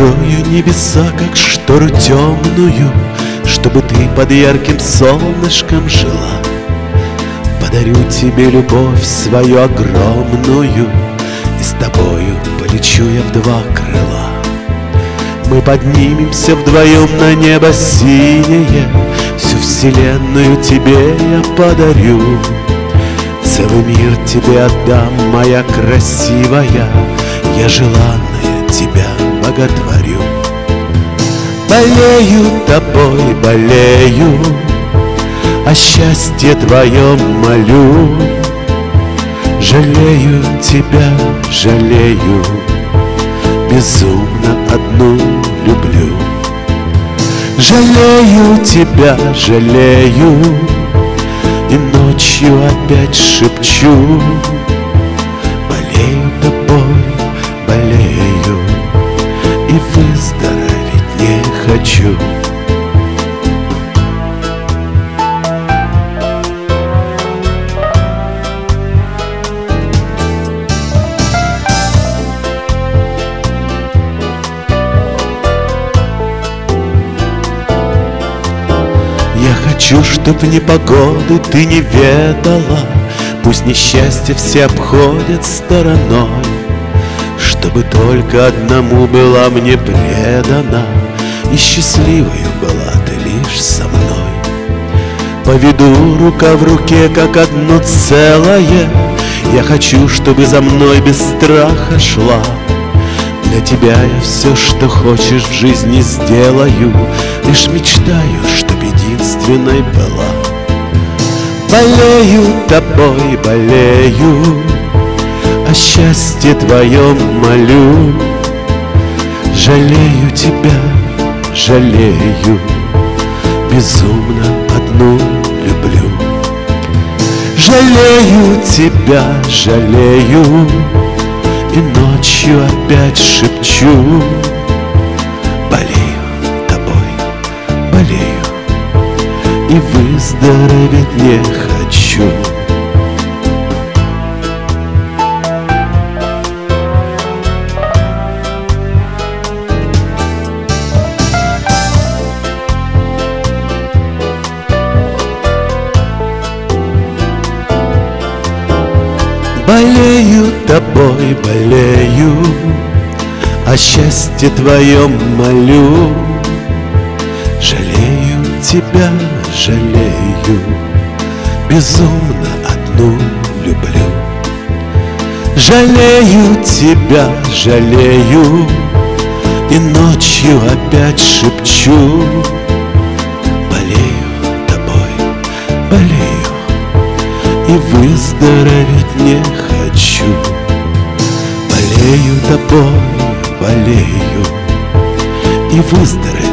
Открою небеса, как штору темную, чтобы ты под ярким солнышком жила. Подарю тебе любовь свою огромную, и с тобою полечу я в два крыла. Мы поднимемся вдвоем на небо синее, всю вселенную тебе я подарю. Целый мир тебе отдам, моя красивая, я желанная тебя боготворю. Болею тобой, болею, о счастье твоем молю. Жалею тебя, жалею, безумно одну люблю. Жалею тебя, жалею, и ночью опять шепчу. Болею тобой, болею, и выздороветь не хочу. Я хочу, чтоб непогоды ты не ведала, пусть несчастья все обходят стороной, чтобы только одному была мне предана, и счастливою была ты лишь со мной. Поведу рука в руке, как одно целое, я хочу, чтобы за мной без страха шла. Для тебя я все, что хочешь в жизни сделаю, лишь мечтаю, чтоб единственной была. Болею тобой, болею, о счастье твоем молю. Жалею тебя, жалею, безумно одну люблю. Жалею тебя, жалею, и ночью опять шепчу. Болею тобой, болею, и выздороветь не хочу. Болею тобой, болею, о счастье твоем молю. Жалею тебя, жалею, безумно одну люблю. Жалею тебя, жалею, и ночью опять шепчу. Болею тобой, болею, и выздороветь не хочу. Болею тобой, болею, и выздороветь